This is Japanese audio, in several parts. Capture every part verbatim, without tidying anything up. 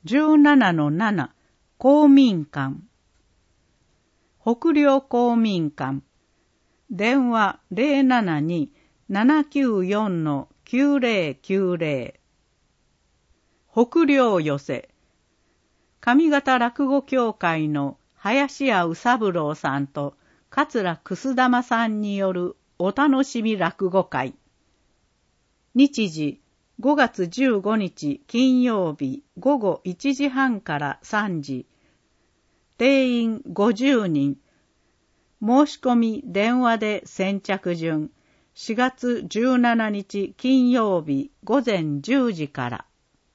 じゅうななのなな 公民館。北陵公民館。電話 ゼロななに ななきゅうよん きゅうゼロきゅうゼロ。北陵寄せ。上方落語協会の林家宇三郎さんと桂楠玉さんによるお楽しみ落語会。日時ごがつじゅうごにち金曜日ごごいちじはんからさんじ。定員ごじゅうにん。申し込み電話で先着順。しがつじゅうしちにち金曜日ごぜんじゅうじから。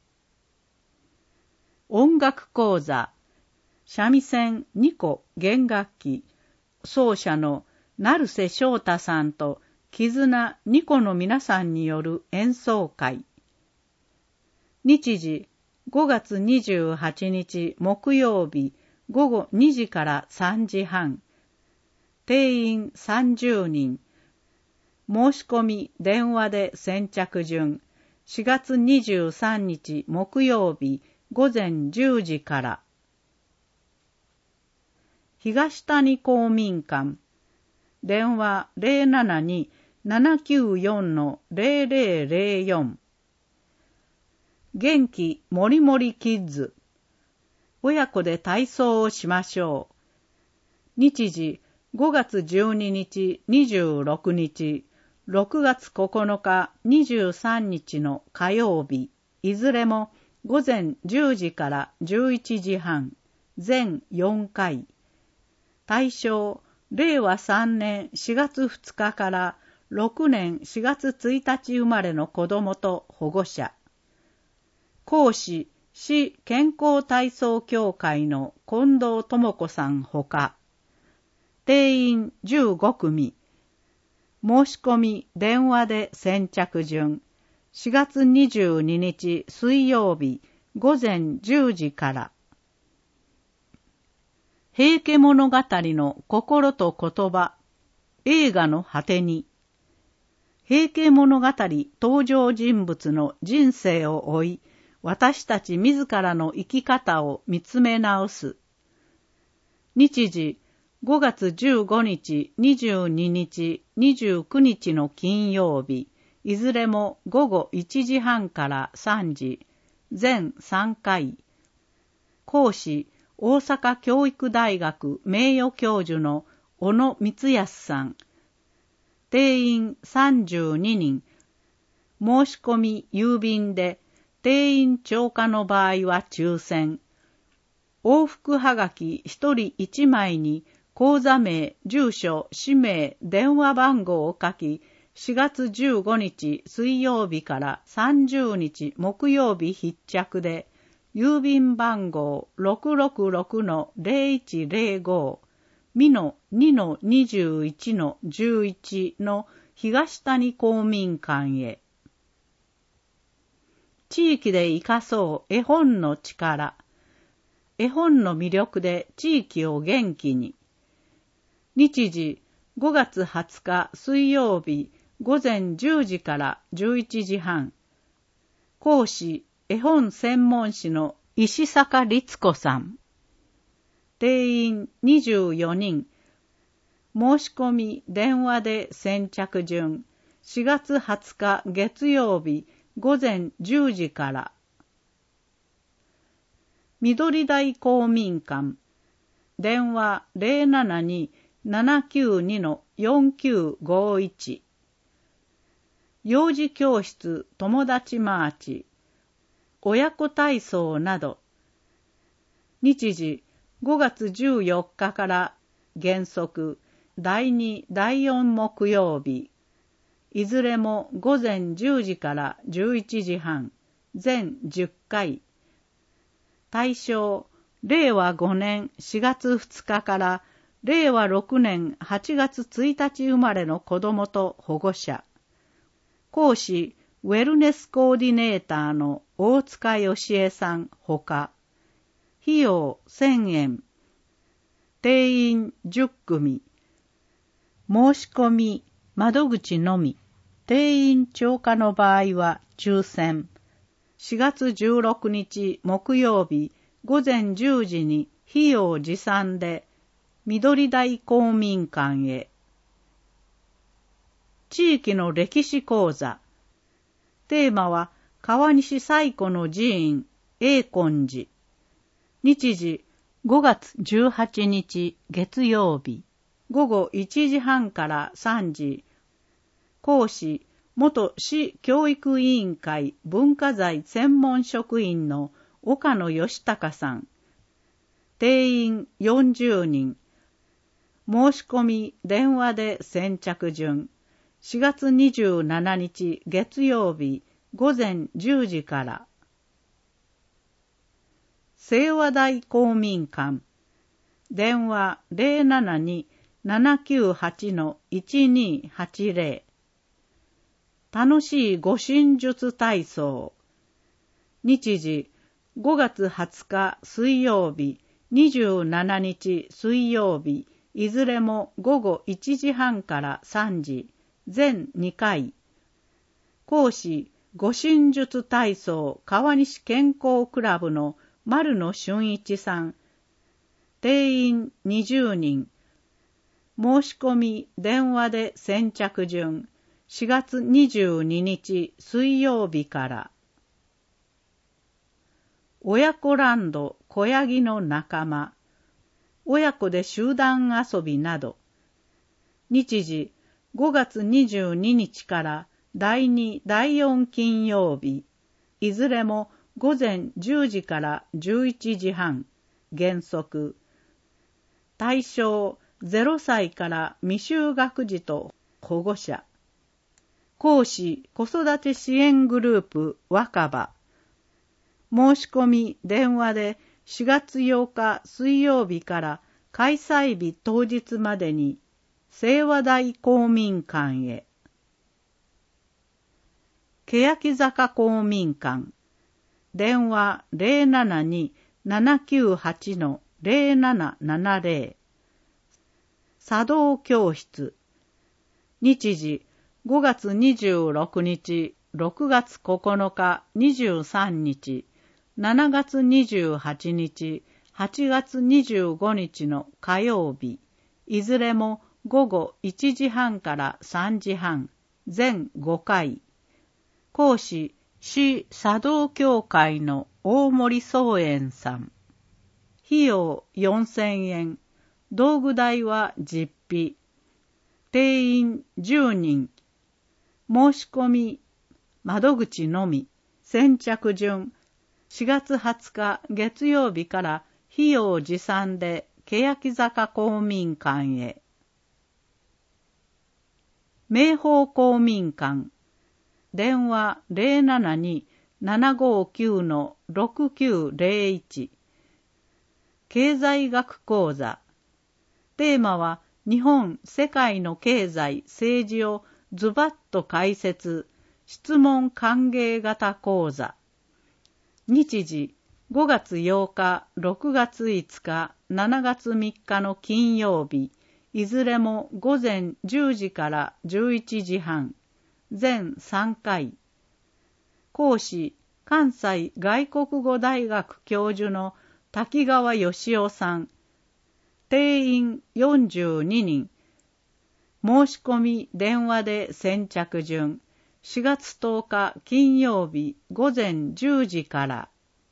音楽講座。三味線にこ弦楽器。奏者の成瀬翔太さんと絆にこの皆さんによる演奏会。日時ごがつにじゅうはちにち木曜日ごごにじからさんじはん。定員さんじゅうにん。申し込み電話で先着順。しがつにじゅうさんにち木曜日ごぜんじゅうじから。東谷公民館。電話 ゼロななに ななきゅうよん ゼロゼロゼロよん。元気もりもりキッズ。親子で体操をしましょう。日時ごがつじゅうににちにじゅうろくにち、ろくがつここのかにじゅうさんにちの火曜日、いずれもごぜんじゅうじからじゅういちじはん、全よんかい。対象、れいわさんねんしがつふつかからろくねんしがつついたち生まれの子どもと保護者。講師、市健康体操協会の近藤智子さんほか。定員じゅうごくみ。申し込み電話で先着順。しがつにじゅうににち水曜日ごぜんじゅうじから。平家物語の心と言葉。映画の果てに。平家物語登場人物の人生を追い、私たち自らの生き方を見つめ直す。日時ごがつじゅうごにち、にじゅうににち、にじゅうくにちの金曜日、いずれもごごいちじはんからさんじ、全さんかい。講師、大阪教育大学名誉教授の小野光康さん。定員さんじゅうににん。申し込み郵便で、定員超過の場合は抽選。往復はがきひとりいちまいに口座名、住所、氏名、電話番号を書き、しがつじゅうごにち水曜日からさんじゅうにち木曜日必着で、郵便番号 ろくろくろくのゼロいちゼロご、美濃 にのにじゅういちのじゅういち の東谷公民館へ。地域で生かそう絵本の力。絵本の魅力で地域を元気に。日時ごがつはつか水曜日ごぜんじゅうじからじゅういちじはん。講師、絵本専門誌の石坂律子さん。定員にじゅうよにん。申し込み電話で先着順。しがつはつか月曜日ごぜんじゅうじから。緑台公民館。電話 ゼロななに ななきゅうに よんきゅうごいち。幼児教室友達マーチ。親子体操など。日時ごがつじゅうよっかから原則だいにだいよん木曜日。いずれもごぜんじゅうじからじゅういちじはん。全じゅっかい。対象、れいわごねんしがつふつかかられいわろくねんはちがつついたち生まれの子どもと保護者。講師、ウェルネスコーディネーターの大塚義恵さんほか。費用せんえん。定員じゅっくみ。申し込み、窓口のみ。定員超過の場合は抽選。 しがつじゅうろくにち木曜日ごぜんじゅうじに費用持参で緑台公民館へ。地域の歴史講座。テーマは川西最古の寺院永根寺。日時ごがつじゅうはちにち月曜日ごごいちじはんからさんじ。講師元市教育委員会文化財専門職員の岡野義孝さん。定員よんじゅうにん。申し込み電話で先着順。しがつにじゅうしちにち月曜日ごぜんじゅうじから。清和台公民館。電話 ゼロななに ななきゅうはち いちにはちゼロ。楽しい護身術体操。日時ごがつはつか水曜日、にじゅうしちにち水曜日、いずれもごごいちじはんからさんじ、全にかい。講師、護身術体操川西健康クラブの丸野俊一さん。定員にじゅうにん。申し込み電話で先着順。しがつにじゅうににち水曜日から。親子ランド小ヤギの仲間。親子で集団遊びなど。日時ごがつにじゅうににちからだいに、だいよん金曜日。いずれもごぜんじゅうじからじゅういちじはん。原則。対象ゼロさいから未就学児と保護者。講師子育て支援グループ若葉。申し込み電話でしがつようか水曜日から開催日当日までに清和台公民館へ。欅坂公民館。電話 ゼロななに ななきゅうはち ゼロななななゼロ。茶道教室。日時ごがつにじゅうろくにち、ろくがつここのか、にじゅうさんにち、しちがつにじゅうはちにち、はちがつにじゅうごにちの火曜日、いずれもごごいちじはんからさんじはん、全ごかい。講師、市茶道協会の大森宗円さん。費用よんせんえん、道具代は実費。定員じゅうにん。申し込み、窓口のみ、先着順、しがつはつか月曜日から費用持参で欅坂公民館へ。明宝公民館。電話 ゼロななに ななごきゅう ろくきゅうゼロいち。経済学講座。テーマは日本、世界の経済、政治をズバッと解説、質問歓迎型講座。日時ごがつようか、ろくがついつか、しちがつみっかの金曜日、いずれもごぜんじゅうじからじゅういちじはん、全さんかい。講師、関西外国語大学教授の滝川義夫さん。定員よんじゅうににん。申し込み電話で先着順。しがつとおか金曜日ごぜんじゅうじから。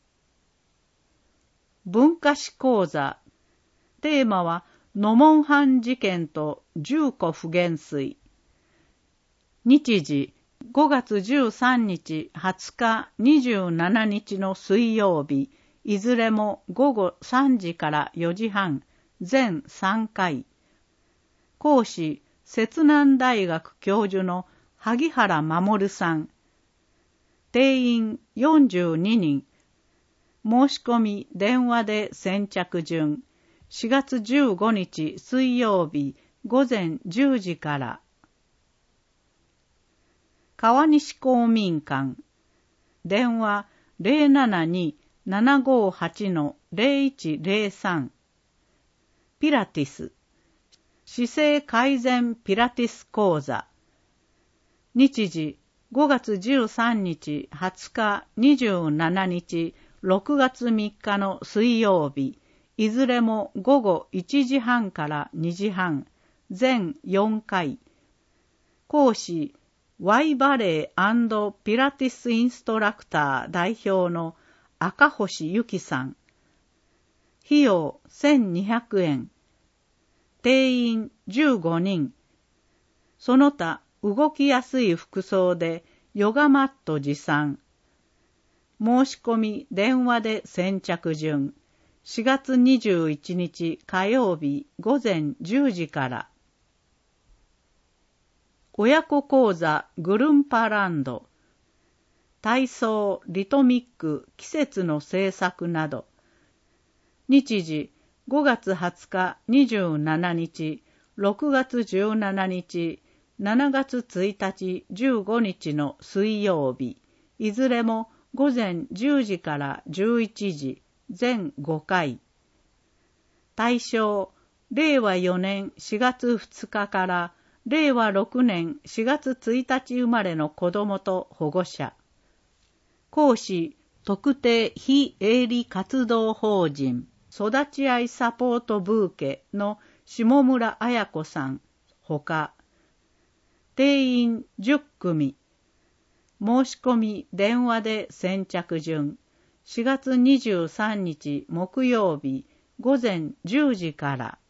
文化史講座。テーマは野門藩事件と十湖不言水。日時ごがつじゅうさんにち、はつか、にじゅうしちにちの水曜日、いずれもごごさんじからよじはん、全さんかい。講師、摂南大学教授の萩原守さん。定員よんじゅうににん。申し込み電話で先着順。しがつじゅうごにち水曜日ごぜんじゅうじから。川西公民館。電話 ゼロななに ななごはち ゼロいちゼロさん。ピラティス。姿勢改善ピラティス講座。日時ごがつじゅうさんにち、はつか、にじゅうしちにち、ろくがつみっかの水曜日、いずれもごごいちじはんからにじはん、全よんかい。講師、Y バレー&ピラティスインストラクター代表の赤星由紀さん。費用せんにひゃくえん。定員じゅうごにん。その他動きやすい服装でヨガマット持参。申し込み電話で先着順。しがつにじゅういちにち火曜日ごぜんじゅうじから。親子講座グルンパランド。体操、リトミック、季節の制作など。日時ごがつはつか、にじゅうしちにち、ろくがつじゅうしちにち、しちがつついたち、じゅうごにちの水曜日。いずれもごぜんじゅうじからじゅういちじ、全ごかい。対象、れいわよねんしがつふつかかられいわろくねんしがつついたち生まれの子どもと保護者。講師、特定非営利活動法人育ち合いサポートブーケの下村彩子さんほか、定員じゅっくみ。申し込み電話で先着順。しがつにじゅうさんにち木曜日ごぜんじゅうじから。